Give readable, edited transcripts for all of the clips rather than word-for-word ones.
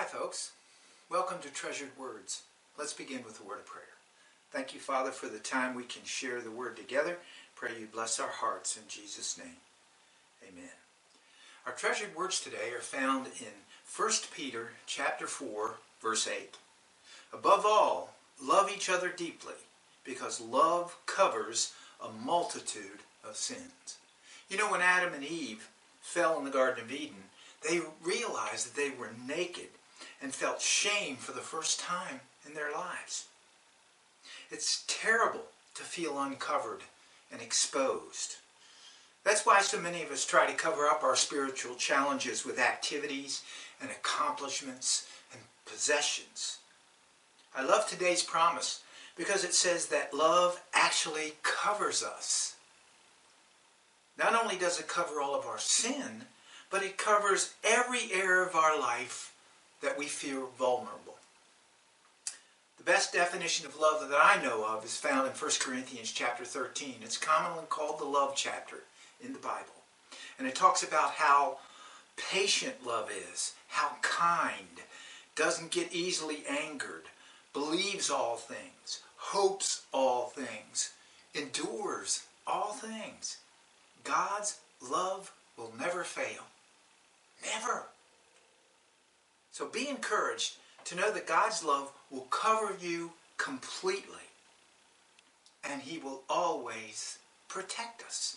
Hi folks, welcome to Treasured Words. Let's begin with a word of prayer. Thank you, Father, for the time we can share the word together. Pray you bless our hearts in Jesus' name. Amen. Our treasured words today are found in 1 Peter chapter 4, verse 8. Above all, love each other deeply, because love covers a multitude of sins. You know, when Adam and Eve fell in the Garden of Eden, they realized that they were naked and felt shame for the first time in their lives. It's terrible to feel uncovered and exposed. That's why so many of us try to cover up our spiritual challenges with activities and accomplishments and possessions. I love today's promise because it says that love actually covers us. Not only does it cover all of our sin, but it covers every area of our life that we feel vulnerable. The best definition of love that I know of is found in 1 Corinthians chapter 13. It's commonly called the love chapter in the Bible. And it talks about how patient love is, how kind, doesn't get easily angered, believes all things, hopes all things, endures all things. God's love will never fail. Never. So be encouraged to know that God's love will cover you completely. And He will always protect us.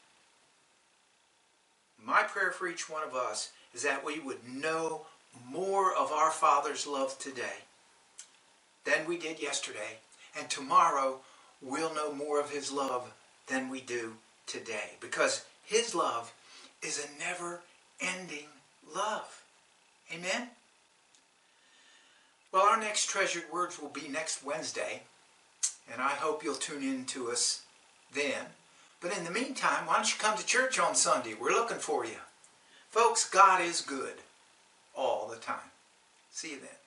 My prayer for each one of us is that we would know more of our Father's love today than we did yesterday. And tomorrow we'll know more of His love than we do today. Because His love is a never-ending love. Amen? Well, our next treasured words will be next Wednesday, and I hope you'll tune in to us then. But in the meantime, why don't you come to church on Sunday? We're looking for you. Folks, God is good all the time. See you then.